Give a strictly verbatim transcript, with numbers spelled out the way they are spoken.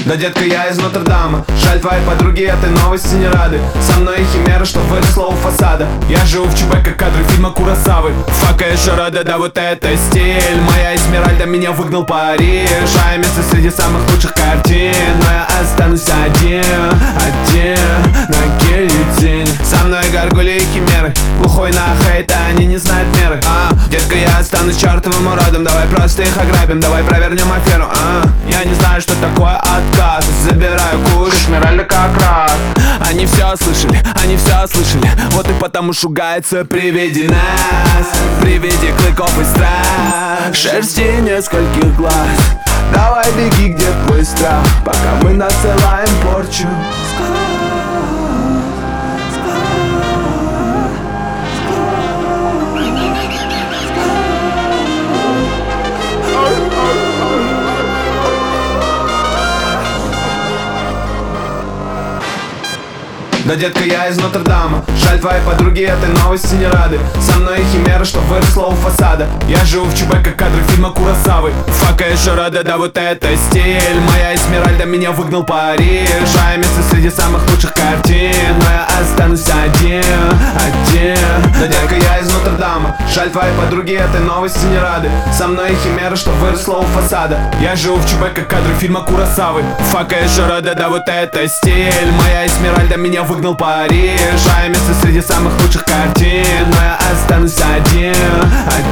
Да, детка, я из Нотр-Дама. Жаль, твои подруги этой новости не рады. Со мной химера, что выросла у фасада. Я живу в ЧБ, как кадры фильма Куросавы. Фака еще рада, да вот это стиль. Моя Эсмеральда меня выгнал Париж. А место среди самых лучших картин. Но я останусь один, один на гильотине. Со мной горгули и химеры. Глухой на хейт, а они не знают меры. а, Детка, я останусь чертовым уродом. Давай просто их ограбим, давай провернем аферу. а, Я не знаю, что такое отказ. Забираю куш, Эсмеральда как раз. Они все слышали, они все слышали. Вот и потому шугается при виде нас, при виде клыков и страх, шерсти нескольких глаз. Давай беги, где твой страх, пока мы насылаем порчу. Да, детка, я из Нотр-Дама. Жаль, твои подруги этой новости не рады. Со мной химера, что выросла у фасада. Я живу в ЧБ, как кадры фильма Куросавы. Фака еще рада, да вот это стиль. Моя Эсмеральда меня выгнал Париж. А место среди самых лучших картин. Но я останусь один, один. Да, детка, я из Нотр-Дама. Жаль, твои подруги этой новости не рады. Со мной химера, что выросла у фасада. Я живу в ЧБ, как кадры фильма Куросавы. Фака еще рада, да вот это стиль. Моя Эсмеральда меня выгнал Париж. А место среди самых лучших картин. Но я останусь один, один.